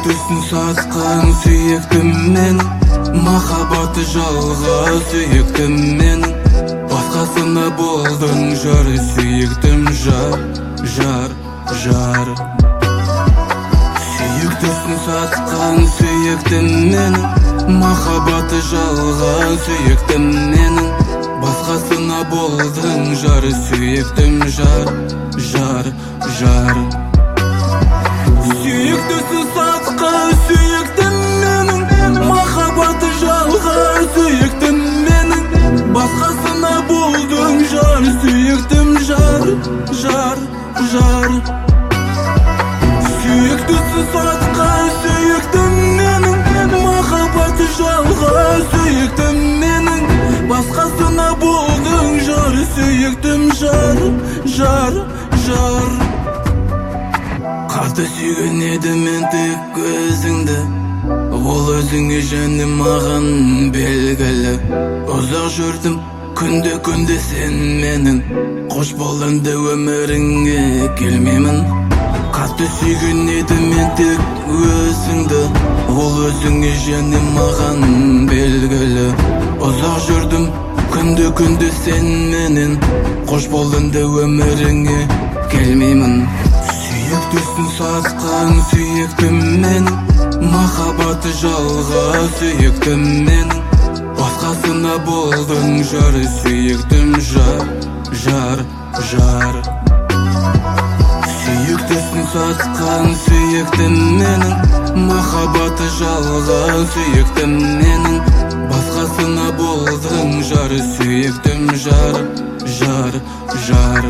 Сүйіктісін сатқан сүйіктім менің, махаббаты жалға сүйіктім менің. Басқасына болдың жар, сүйіктім жар, жар, жар. Сүйіктісін сатқан сүйіктім менің, махаббаты жалға сүйіктім менің. Басқасына болдың жар, сүйіктім жар, жар, жар. Сүйіктісін сатқан сүйіктім менің, махаббаты жалға сүйіктім менің. Басқасына болдың жар, сүйіктім жар, жар, жар. Сүйіктісін сатқан сүйіктім менің, махаббаты жалға сүйіктім менің. Басқасына болдың жар, сүйіктім жар, жар, жар. Қатты сүйген едім мен тек өзіңді, ол өзіңе және маған белгілі. Ұзақ жүрдім күнде сен менің, қош бол енді өміріңе келмеймін. Қатты сүйген едім мен тек өзіңді, ол өзіңе және маған белгілі. Ұзақ жүрдім күнде сен менен, қош бол енді өміріңе келмеймін. Сүйіктісін сатқан сүйіктім менің, махаббаты жалға сүйіктім менің. Басқасына болдың жар, сүйіктім жар, жар, жар. Сүйіктісін сатқан сүйіктім менің, махаббаты жалға сүйіктім менің. Басқасына болдың жар, сүйіктім жар, жар, жар.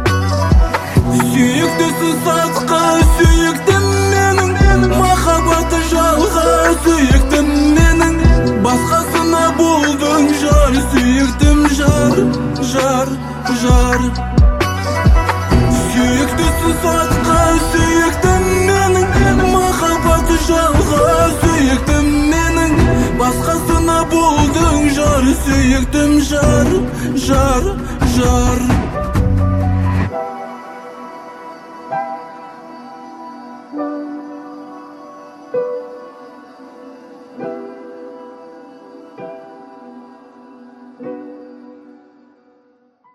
Сүйіктісін сатқан сүйіктім менің, махаббаты жалға сүйіктім менің. Басқасына болдың жар, сүйіктім жар, жар, жар. Сүйіктісін сатқан сүйіктім менің, махаббаты жалға сүйіктім менің. Басқасына болдың жар, сүйіктім жар, жар, жар.